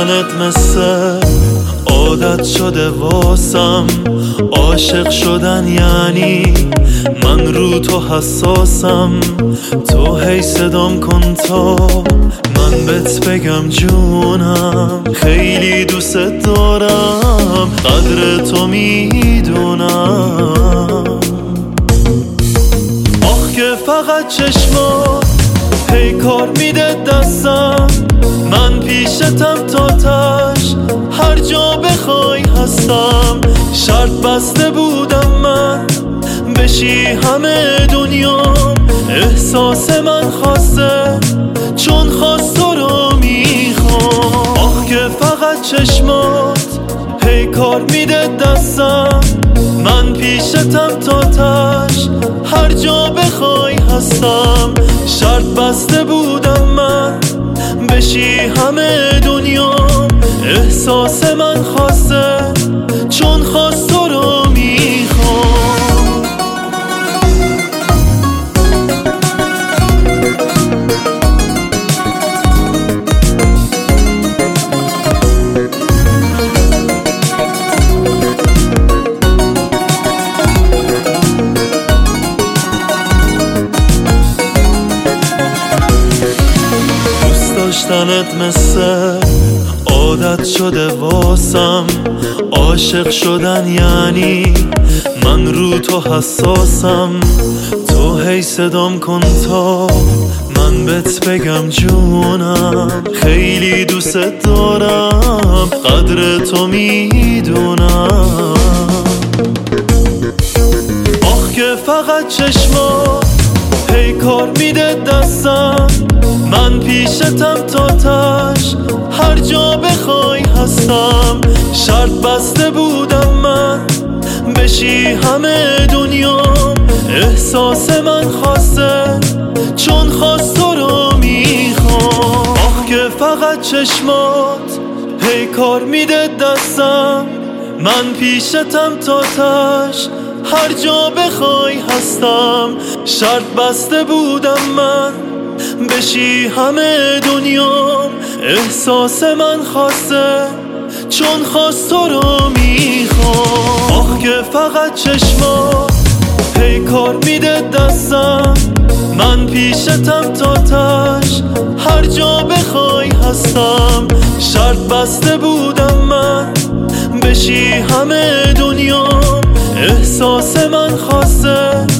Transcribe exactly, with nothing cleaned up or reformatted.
داشتنت مثل عادت شده واسم. عاشق شدن یعنی من رو تو حساسم. تو هی صدام کن تا من بهت بگم جونم، خیلی دوست دارم، قدر تو میدونم. آخ که فقط چشمات هی کار میده دستم، من پیشتم تا تش، هر جا بخوای هستم. شرط بسته بودم من بشی همه دنیام، احساس من خواسته چون خواست تو رو میخوام. آخ که فقط چشمات هی کار میده دستم، من پیشتم تا تش، هر جا بخوای هستم. شرط بسته بودم من بشی همه دنیام، احساس من خواسته چون خواست تو رو میخوام. داشتنت مثل عادت شده واسم. عاشق شدن یعنی من رو تو حساسم. تو هی صدام کن تا من بهت بگم جونم، خیلی دوست دارم، قدر تو میدونم. آخ که فقط چشمات هی کار میده دستم، من پیشتم تا تش، هر جا بخوای هستم. شرط بسته بودم من بشی همه دنیام، احساس من خواسته چون خواست تو رو میخوام. آخ که فقط چشمات هی کار میده دستم، من پیشتم تا تش، هر جا بخوای هستم. شرط بسته بودم من بشی همه دنیام، احساس من خواسته چون خواست تو رو میخوام. آخ که فقط چشمات هی کار میده دستم، من پیشتم تا تش، هر جا بخوای هستم. شرط بسته بودم من بشی همه دنیام، احساس من خواسته